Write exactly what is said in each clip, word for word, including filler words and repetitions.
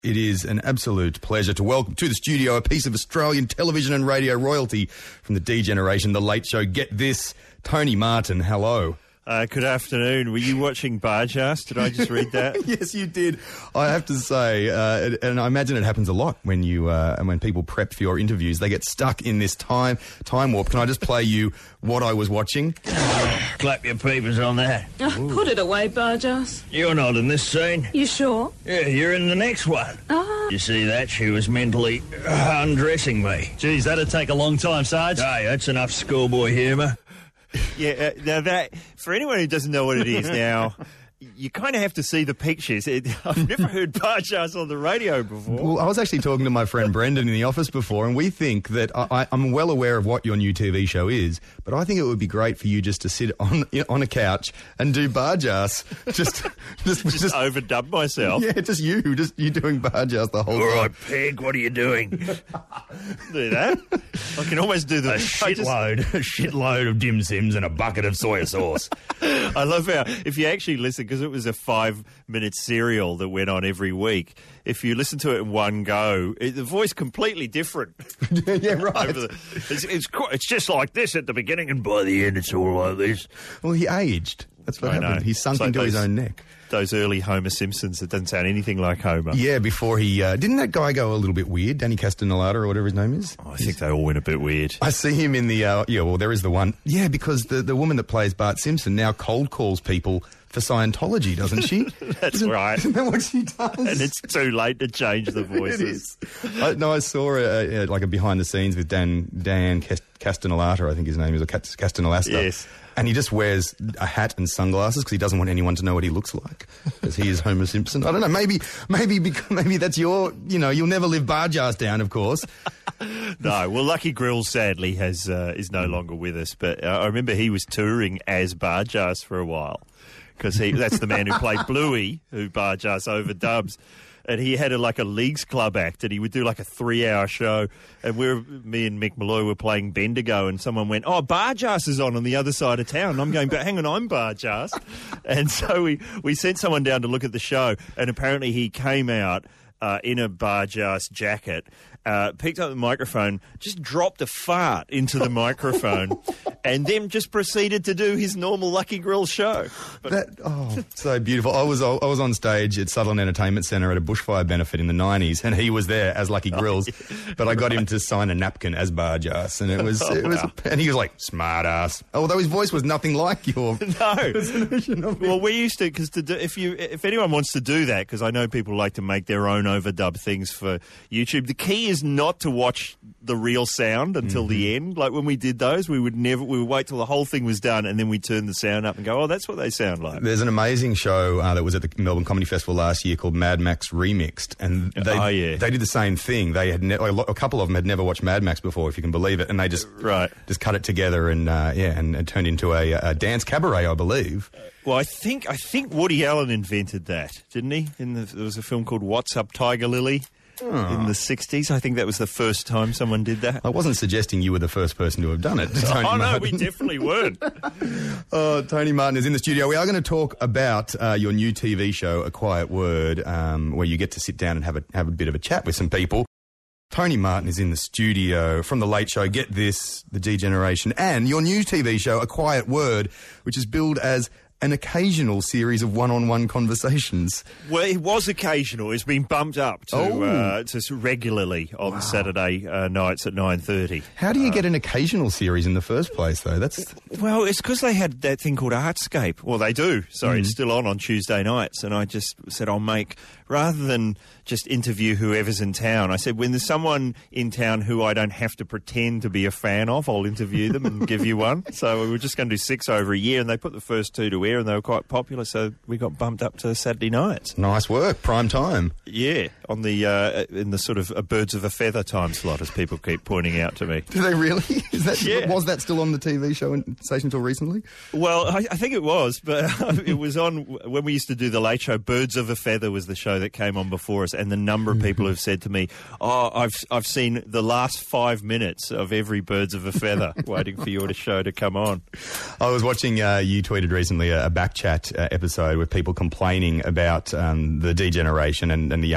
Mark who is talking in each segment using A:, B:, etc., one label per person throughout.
A: It is an absolute pleasure to welcome to the studio a piece of Australian television and radio royalty from the D-Generation, The Late Show. Get this, Tony Martin, hello.
B: Uh, good afternoon. Were you watching Bargearse? Did I just read that?
A: Yes, you did. I have to say, uh, and I imagine it happens a lot when you uh, and when people prep for your interviews, they get stuck in this time time warp. Can I just play you what I was watching?
C: Clap your peepers on that.
D: Oh, put it away, Bargearse.
C: You're not in this scene.
D: You sure?
C: Yeah, you're in the next one.
D: Ah.
C: You see that? She was mentally uh, undressing me.
E: Geez, that'd take a long time, Sarge.
C: Hey, that's enough schoolboy humour.
B: Yeah, uh, now that, for anyone who doesn't know what it is now, you kind of have to see the pictures. It, I've never heard Bargearse on the radio before.
A: Well, I was actually talking to my friend Brendan in the office before, and we think that I, I'm well aware of what your new T V show is, but I think it would be great for you just to sit on on a couch and do Bargearse. Just, just,
B: just, just overdub myself.
A: Yeah, just you, just you doing Bargearse the whole
C: All
A: time.
C: right, Peg, what are you doing?
B: Do that. I can almost do the
C: a shitload, just... a shitload of dim sims and a bucket of soya sauce.
B: I love how if you actually listen, because it was a five-minute serial that went on every week. If you listen to it in one go, it, the voice completely different.
A: Yeah, right.
C: The, it's, it's it's just like this at the beginning, and by the end, it's all like this.
A: Well, he aged. That's what
B: I
A: happened.
B: know.
A: He sunk
B: like
A: into
B: those,
A: his own neck.
B: Those early Homer Simpsons that doesn't sound anything like Homer.
A: Yeah, before he... Uh, didn't that guy go a little bit weird? Danny Castellaneta or whatever his name is?
B: Oh, I think they all went a bit weird.
A: I see him in the... Uh, yeah, well, there is the one. Yeah, because the, the woman that plays Bart Simpson now cold calls people for Scientology, doesn't she?
B: That's
A: isn't,
B: right.
A: Isn't that what she does?
B: And it's too late to change the voices.
A: It is. I, no, I saw a, a, like a behind the scenes with Dan Dan Castellaneta, I think his name is, or Castellaneta.
B: Yes.
A: And he just wears a hat and sunglasses because he doesn't want anyone to know what he looks like, because he is Homer Simpson. I don't know. Maybe, maybe, because, maybe that's your. You know, you'll never live Bargearse down, of course.
B: No. Well, Lucky Grills sadly has uh, is no longer with us. But uh, I remember he was touring as Bargearse for a while, because he that's the man who played Bluey, who Bargearse overdubs. And he had a, like a Leagues Club act, and he would do like a three-hour show. And we were, me and Mick Malloy were playing Bendigo, and someone went, "Oh, Bargearse is on on the other side of town." And I'm going, "But hang on, I'm Bargearse." And so we, we sent someone down to look at the show, and apparently he came out uh, in a Bargearse jacket, uh, picked up the microphone, just dropped a fart into the microphone, and then just proceeded to do his normal Lucky Grill show. But
A: that oh, so beautiful. I was I was on stage at Sutherland Entertainment Centre at a bushfire benefit in the nineties, and he was there as Lucky Grills, oh, yeah. But I got him to sign a napkin as Bargearse, and it was
B: oh,
A: it was,
B: wow.
A: and he was like, smart ass. Although his voice was nothing like your
B: no. Well, we used to, because to do, if you if anyone wants to do that, because I know people like to make their own overdub things for YouTube. The key is not to watch the real sound until mm-hmm. the end. Like when we did those, we would never we would wait till the whole thing was done, and then we turn the sound up and go, "Oh, that's what they sound like."
A: There's an amazing show uh, that was at the Melbourne Comedy Festival last year called Mad Max Remixed, and they
B: oh, yeah.
A: they did the same thing. They had ne- like a couple of them had never watched Mad Max before, if you can believe it, and they just
B: right.
A: just cut it together and uh, yeah, and it turned into a, a dance cabaret, I believe.
B: Well, I think I think Woody Allen invented that, didn't he? In the, there was a film called What's Up, Tiger Lily? Oh. In the sixties. I think that was the first time someone did that.
A: I wasn't suggesting you were the first person to have done it. Tony
B: oh,
A: Martin.
B: no, we definitely weren't.
A: Oh, Tony Martin is in the studio. We are going to talk about uh, your new T V show, A Quiet Word, um, where you get to sit down and have a, have a bit of a chat with some people. Tony Martin is in the studio from The Late Show, Get This, The D-Generation, and your new T V show, A Quiet Word, which is billed as an occasional series of one-on-one conversations.
B: Well, it was occasional. It's been bumped up to
A: oh.
B: uh, to regularly on wow. Saturday uh, nights at nine thirty.
A: How do you
B: uh,
A: get an occasional series in the first place, though? That's
B: well, it's because they had that thing called Artscape. Well, they do. Sorry, mm. it's still on on Tuesday nights, and I just said I'll make rather than just interview whoever's in town. I said when there's someone in town who I don't have to pretend to be a fan of, I'll interview them and give you one. So we were just going to do six over a year, and they put the first two to air, and they were quite popular, so we got bumped up to Saturday nights.
A: Nice work, prime time.
B: Yeah, on the uh, in the sort of a birds of a feather time slot, as people keep pointing out to me.
A: Do they really? Is that
B: yeah.
A: Was that still on the T V show in, station until recently?
B: Well, I, I think it was, but it was on when we used to do the Late Show. Birds of a Feather was the show that came on before us, and the number of people have said to me, "Oh, I've I've seen the last five minutes of every Birds of a Feather, waiting for your show to come on."
A: I was watching. Uh, you tweeted recently a, a back chat uh, episode with people complaining about um, the D-Generation and, and the young ones and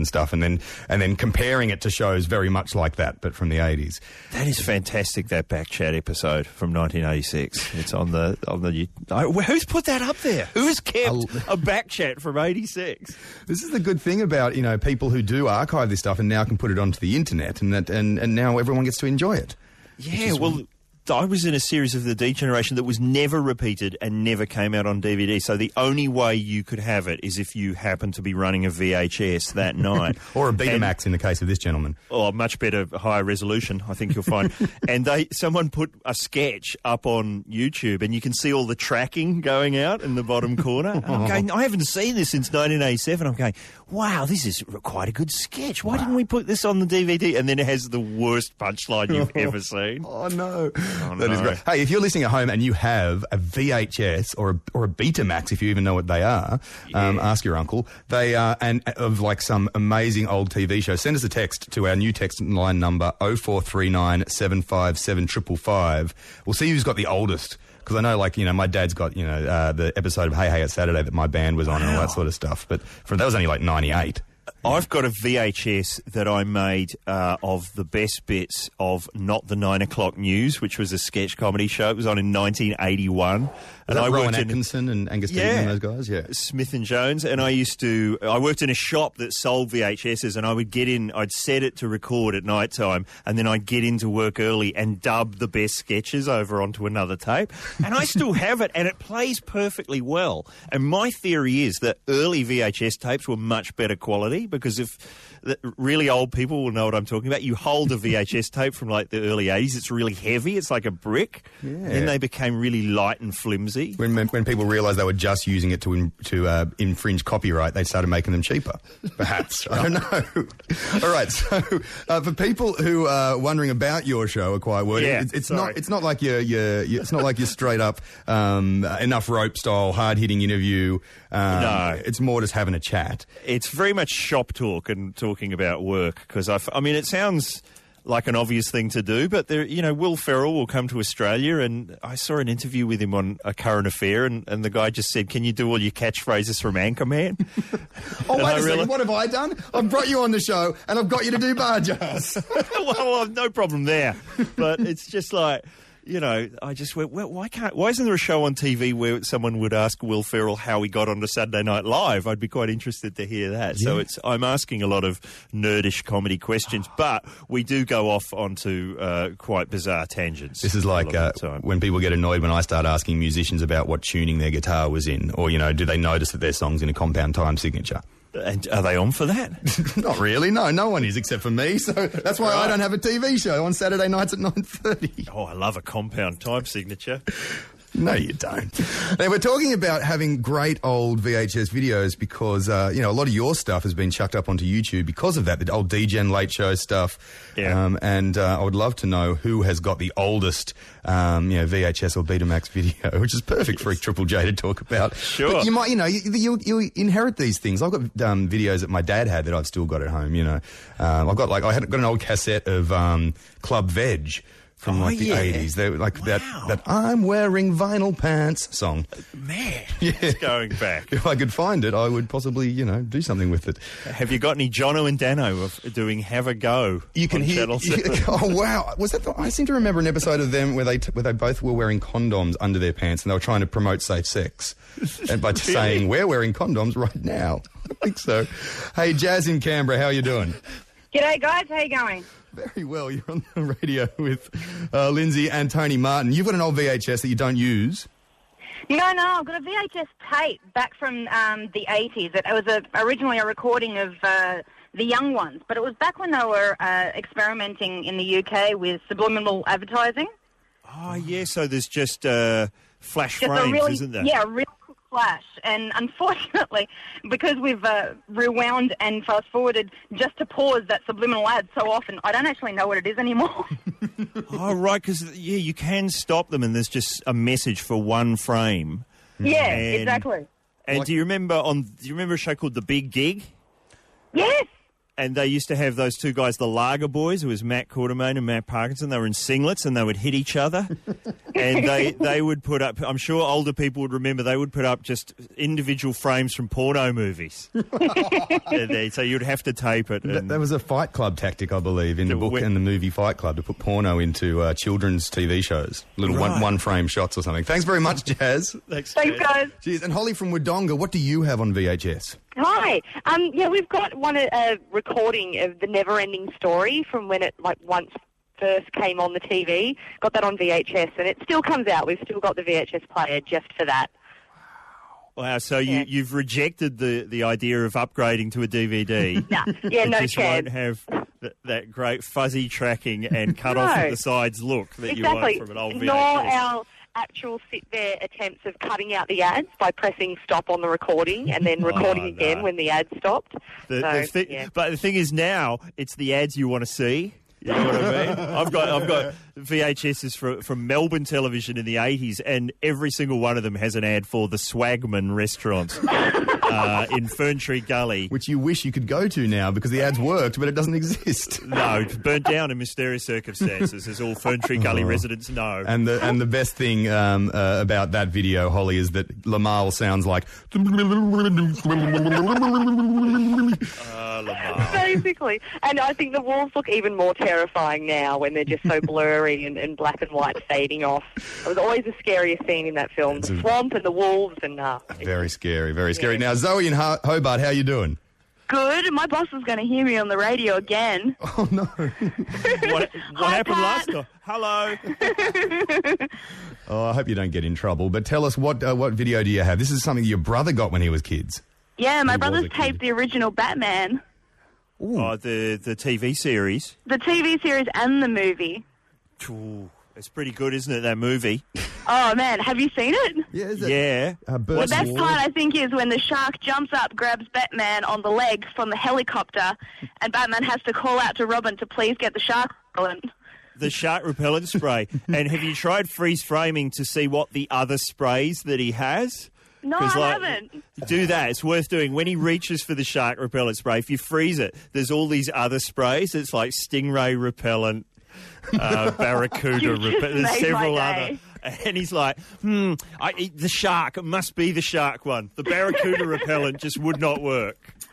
A: stuff, and then and then comparing it to shows very much like that, but from the eighties.
B: That is fantastic. That back chat episode from nineteen eighty-six. It's on the on the. Oh, who's put that up there? Who has kept
A: I'll,
B: a back chat from eighty-six?
A: This is the good thing about, you know, people who do archive this stuff and now can put it onto the internet, and that and, and now everyone gets to enjoy it.
B: Yeah, well, I was in a series of The Degeneration that was never repeated and never came out on D V D. So the only way you could have it is if you happen to be running a V H S that night.
A: Or a Betamax in the case of this gentleman.
B: Oh, much better, higher resolution, I think you'll find. And they, someone put a sketch up on YouTube, and you can see all the tracking going out in the bottom corner. And I'm going, I haven't seen this since nineteen eighty-seven. I'm going, wow, this is quite a good sketch. Why wow. didn't we put this on the D V D? And then it has the worst punchline you've ever seen.
A: Oh, no.
B: Oh,
A: that
B: no.
A: is great. Hey, if you're listening at home and you have a V H S or a, or a Betamax, if you even know what they are, yeah. um, ask your uncle. They are and of like some amazing old T V show. Send us a text to our new text line number oh four three nine, seven five seven, five five five. We'll see who's got the oldest. Because I know, like, you know, my dad's got, you know, uh, the episode of Hey Hey It's Saturday that my band was on wow. and all that sort of stuff. But for, that was only like ninety-eight.
B: I've got a V H S that I made uh, of the best bits of Not the Nine O'Clock News, which was a sketch comedy show. It was on in nineteen eighty-one.
A: Was and I Rowan Atkinson in, and Angus
B: yeah,
A: Deaton and those guys? Yeah.
B: Smith and Jones. And I used to, I worked in a shop that sold V H Ss, and I would get in, I'd set it to record at night time, and then I'd get into work early and dub the best sketches over onto another tape. And I still have it, and it plays perfectly well. And my theory is that early V H S tapes were much better quality, because if really old people will know what I'm talking about. You hold a V H S tape from like the early eighties, it's really heavy, it's like a brick. Yeah. Then they became really light and flimsy.
A: When when people realised they were just using it to in, to uh, infringe copyright, they started making them cheaper, perhaps. I don't know. All right, so uh, for people who are wondering about your show, A Quiet Word,
B: yeah,
A: it's, it's
B: sorry.
A: not it's not like you're, you're, you're it's not like you're straight up um, enough rope style, hard hitting interview. Um,
B: no,
A: it's more just having a chat.
B: It's very much shop talk and talking about work, because I, I mean, it sounds like an obvious thing to do, but there, you know, Will Ferrell will come to Australia, and I saw an interview with him on A Current Affair, and, and the guy just said, "Can you do all your catchphrases from Anchorman?"
A: Oh, wait
B: I
A: a second,
B: realized,
A: what have I done? I've brought you on the show, and I've got you to do bar jars.
B: well, well, no problem there, but it's just like, you know, I just went, well, why can't, why isn't there a show on T V where someone would ask Will Ferrell how he got onto Saturday Night Live? I'd be quite interested to hear that. Yeah. So it's, I'm asking a lot of nerdish comedy questions, but we do go off onto uh, quite bizarre tangents.
A: This is like uh, when people get annoyed when I start asking musicians about what tuning their guitar was in, or, you know, do they notice that their song's in a compound time signature?
B: And are they on for that?
A: Not really, no. No one is except for me, so that's why right. I don't have a T V show on Saturday nights at nine thirty.
B: Oh, I love a compound time signature.
A: No, you don't. Now, we're talking about having great old V H S videos because, uh, you know, a lot of your stuff has been chucked up onto YouTube because of that, the old D-Gen Late Show stuff.
B: Yeah. Um,
A: and uh, I would love to know who has got the oldest, um, you know, V H S or Betamax video, which is perfect yes. for a Triple J to talk about.
B: Sure.
A: But you might, you know, you, you, you inherit these things. I've got um, videos that my dad had that I've still got at home, you know. Um, I've got, like, I had got an old cassette of um, Club Veg. From
B: oh,
A: like the
B: yeah.
A: eighties, they were like
B: wow.
A: that. That I'm wearing vinyl pants song.
B: Man,
A: yeah.
B: it's going back.
A: If I could find it, I would possibly, you know, do something with it.
B: Have you got any Jono and Dano of doing "Have a Go"?
A: You can hear. You, oh wow, was that? The, I seem to remember an episode of them where they t- where they both were wearing condoms under their pants and they were trying to promote safe sex, and by really? saying we're wearing condoms right now. I think so. Hey, Jazz in Canberra, how are you doing?
F: G'day guys, how you going?
A: Very well. You're on the radio with uh, Lindsay and Tony Martin. You've got an old V H S that you don't use.
F: No, no, I've got a V H S tape back from um, the eighties. It was a, originally a recording of uh, the Young Ones, but it was back when they were uh, experimenting in the U K with subliminal advertising.
B: Oh, yeah, so there's just uh, flash
F: just
B: frames,
F: really,
B: isn't there?
F: Yeah, real quick flash. And unfortunately, because we've uh, rewound and fast-forwarded just to pause that subliminal ad so often, I don't actually know what it is anymore.
B: Oh, right, because, yeah, you can stop them and there's just a message for one frame.
F: Yeah,
B: and,
F: exactly.
B: And
A: like,
B: do you remember on? Do you remember a show called The Big Gig?
F: Yes.
B: and they used to have those two guys, the Lager Boys. It was Matt Quartermain and Matt Parkinson. They were in singlets and they would hit each other. And they, they would put up, I'm sure older people would remember, they would put up just individual frames from porno movies. So you'd have to tape it.
A: That, that was a Fight Club tactic, I believe, in the book
B: we-
A: and the movie Fight Club, to put porno into uh, children's T V shows. Little
B: Right.
A: one, one frame shots or something. Thanks very much, Jazz.
B: Thanks,
F: Thanks,
B: Jess.
F: guys.
A: Cheers. And Holly from Wodonga, what do you have on V H S?
G: Hi. Um, yeah, we've got one a uh, recording of the Never-Ending Story from when it like once first came on the T V. Got that on V H S, and it still comes out. We've still got the V H S player just for that.
B: Wow, so
G: Yeah.
B: you, you've rejected the, the idea of upgrading to a D V D.
G: Nah, yeah,
B: It
G: no
B: just
G: chance.
B: won't have th- that great fuzzy tracking and cut
G: No.
B: off at the sides look that
G: Exactly.
B: you want from an old V H S.
G: Nor our actual sit-there attempts of cutting out the ads by pressing stop on the recording and then recording
B: Oh,
G: again
B: no.
G: when the ad stopped.
B: The,
G: so,
B: the thi-
G: yeah.
B: But the thing is now, it's the ads you want to see. You know what I mean? I've got I've got V H Ses from, from Melbourne television in the eighties, and every single one of them has an ad for the Swagman restaurant uh, in Ferntree Gully.
A: Which you wish you could go to now because the ads worked, but it doesn't exist.
B: No, it's burnt down in mysterious circumstances, as all Ferntree Gully residents know.
A: And the and the best thing um, uh, about that video, Holly, is that Lamal sounds like.
B: Uh, Lamar.
G: Basically. And I think the wolves look even more terrifying now when they're just so blurry and, and black and white fading off. It was always the scariest scene in that film.
A: It's
G: The
A: a-
G: swamp and the wolves and... Uh,
A: Very scary, very scary.
G: Yeah.
A: Now, Zoe in Ho- Hobart, how you doing?
F: Good. My boss is going to hear me on the radio again.
A: Oh, no.
B: What, what
F: Hi,
B: happened
F: Pat.
B: last time? Hello.
A: Oh, I hope you don't get in trouble. But tell us, what uh, what video do you have? This is something your brother got when he was kids.
F: Yeah, my
A: He was
F: brother's
A: a kid.
F: taped the original Batman,
B: Oh, the, the T V series.
F: the T V series and the movie.
B: Ooh, it's pretty good, isn't it, that movie?
F: Oh, man, have you seen it?
A: Yeah, is it?
B: Yeah.
A: Uh,
F: The
A: Burt
F: best
A: Ward?
F: part, I think, is when the shark jumps up, grabs Batman on the leg from the helicopter, and Batman has to call out to Robin to please get the shark repellent.
B: The shark repellent spray. And have you tried freeze framing to see what the other sprays that he has?
F: No,
B: 'Cause,
F: I
B: like,
F: haven't.
B: Do that. It's worth doing. When he reaches for the shark repellent spray, if you freeze it, there's all these other sprays. It's like stingray repellent, uh, barracuda
F: You've just
B: repellent. There's
F: made
B: several
F: my
B: other.
F: day.
B: And he's like, hmm, I, the shark. It must be the shark one. The barracuda repellent just would not work.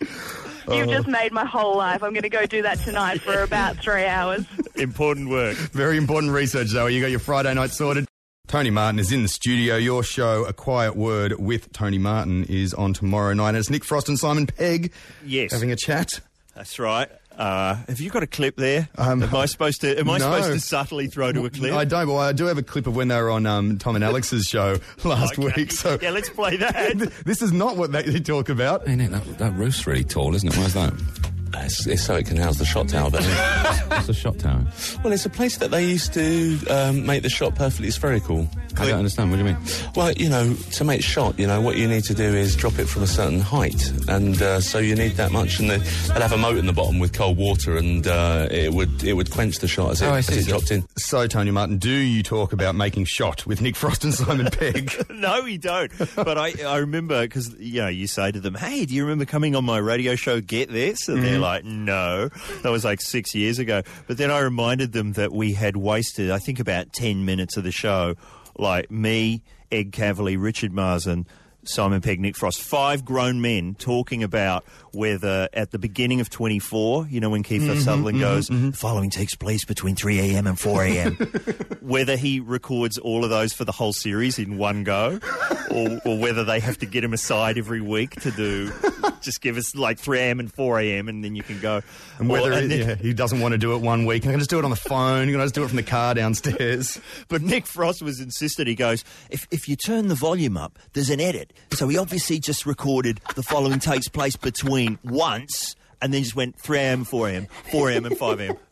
F: You've just made my whole life. I'm going to go do that tonight for about three hours.
B: Important work.
A: Very important research, Zoe. You got your Friday night sorted. Tony Martin is in the studio. Your show, A Quiet Word with Tony Martin, is on tomorrow night. It's Nick Frost and Simon Pegg
B: Yes.
A: having a chat.
B: That's right. Uh, have you got a clip there?
A: Um,
B: am I supposed to? Am I
A: no.
B: supposed to subtly throw to a clip?
A: I don't, but I do have a clip of when they were on um, Tom and Alex's show last
B: Okay.
A: week. So
B: yeah, let's play that.
A: this is not what they, they talk about.
H: Hey Nick, that, that roof's really tall, isn't it? Where's that?
I: It's, it's so it can house the shot tower. But
H: What's the shot tower?
I: well, it's a place that they used to um, make the shot perfectly spherical.
H: I don't understand. What do you mean?
I: Well, you know, to make shot, you know, what you need to do is drop it from a certain height, and uh, so you need that much. And they- they'll have a moat in the bottom with cold water, and uh, it would it would quench the shot as it,
H: Oh, I
I: as
H: see.
I: it dropped in.
A: So, Tony Martin, do you talk about making shot with Nick Frost and Simon Pegg?
B: No, we don't. But I, I remember because you know you say to them, "Hey, do you remember coming on my radio show? Get this?" And they're like, "No." That was like six years ago. But then I reminded them that we had wasted, I think, about ten minutes of the show, like me, Ed Cavalier, Richard Marsden, Simon Pegg, Nick Frost, five grown men talking about whether at the beginning of twenty-four, you know, when Keith
A: Mm-hmm,
B: Sutherland goes, the following takes place between three a.m. and four a.m., whether he records all of those for the whole series in one go, or, or whether they have to get him aside every week to do, just give us like three a.m. and four a.m. and then you can go.
A: And whether
B: Or-
A: it-
B: and then-
A: yeah, he doesn't want to do it one week. I can just do it on the phone. You can just do it from the car downstairs.
B: But Nick Frost was insisted. He goes, if, if you turn the volume up, there's an edit. So he obviously just recorded the following takes place between once and then just went three a.m., four a.m., four a.m. and five a.m.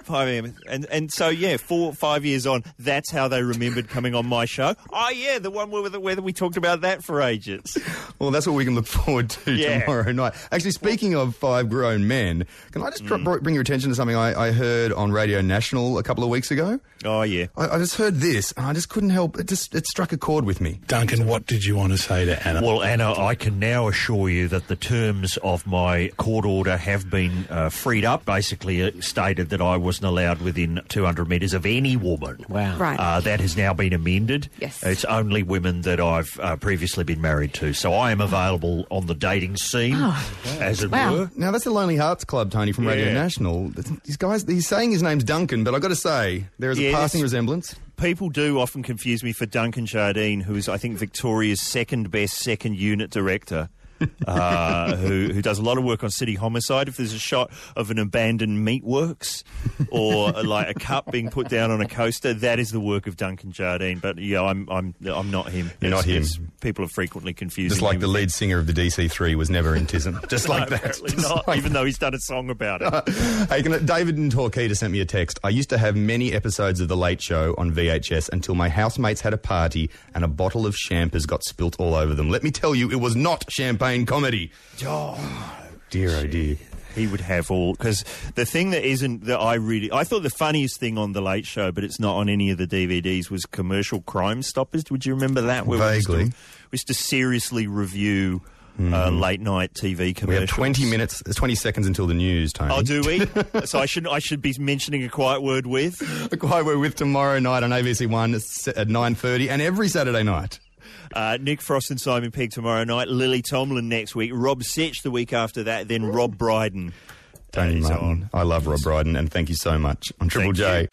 B: five a.m. And and so, yeah, four, five years on, that's how they remembered coming on my show. Oh, yeah, the one where, where we talked about that for ages.
A: Well, that's what we can look forward to
B: Yeah.
A: tomorrow night. Actually, speaking of five grown men, can I just
B: Mm.
A: dr- bring your attention to something I, I heard on Radio National a couple of weeks ago?
B: Oh, yeah.
A: I, I just heard this, and I just couldn't help. It just it struck a chord with me.
J: Duncan, what did you want to say to Anna?
C: Well, Anna, I can now assure you that the terms of my court order have been uh, freed up. Basically, it stated that I wasn't allowed within two hundred metres of any woman.
K: Wow. Right.
C: Uh, that has now been amended.
K: Yes.
C: It's only women that I've uh, previously been married to. So I am available on the dating scene,
K: Oh.
C: as it
K: Wow.
C: were.
A: Now, that's the Lonely Hearts Club, Tony, from Radio
B: Yeah.
A: National. These guys, he's saying his name's Duncan, but I've got to say, there is a
B: Yes.
A: passing resemblance.
B: People do often confuse me for Duncan Jardine, who is, I think, Victoria's second best second unit director. uh, who, who does a lot of work on city homicide. If there's a shot of an abandoned meatworks or uh, like a cup being put down on a coaster, that is the work of Duncan Jardine. But yeah, I'm I'm I'm not him.
A: You're not him.
B: It's- People are frequently confusing
A: Just like
B: me
A: the
B: with
A: lead singer of the D C three was never in Tism. Just like
B: No,
A: that.
B: apparently
A: Just
B: not,
A: like
B: even though he's done a song about it.
A: Hey, can I, David in Torquay sent me a text. I used to have many episodes of The Late Show on V H S until my housemates had a party and a bottle of champers got spilt all over them. Let me tell you, it was not champagne comedy.
B: Oh,
A: Dear, oh dear.
B: he would have all, because the thing that isn't that I really I thought the funniest thing on the Late Show, but it's not on any of the D V Ds, was Commercial Crime Stoppers. Would you remember that? Where
A: Vaguely.
B: we used to, we used to seriously review uh, late night T V
A: We
B: commercials.
A: have twenty minutes, there's twenty seconds until the news, Tony.
B: Oh, do we? So I should I should be mentioning A Quiet Word With.
A: A Quiet Word With tomorrow night on A B C One at nine thirty and every Saturday night.
B: Uh, Nick Frost and Simon Pegg tomorrow night. Lily Tomlin next week. Rob Sitch the week after that. Then Rob Brydon.
A: Tony
B: is
A: Martin.
B: on.
A: I love Rob Brydon, and thank you so much on Triple
B: Thank
A: J.
B: you.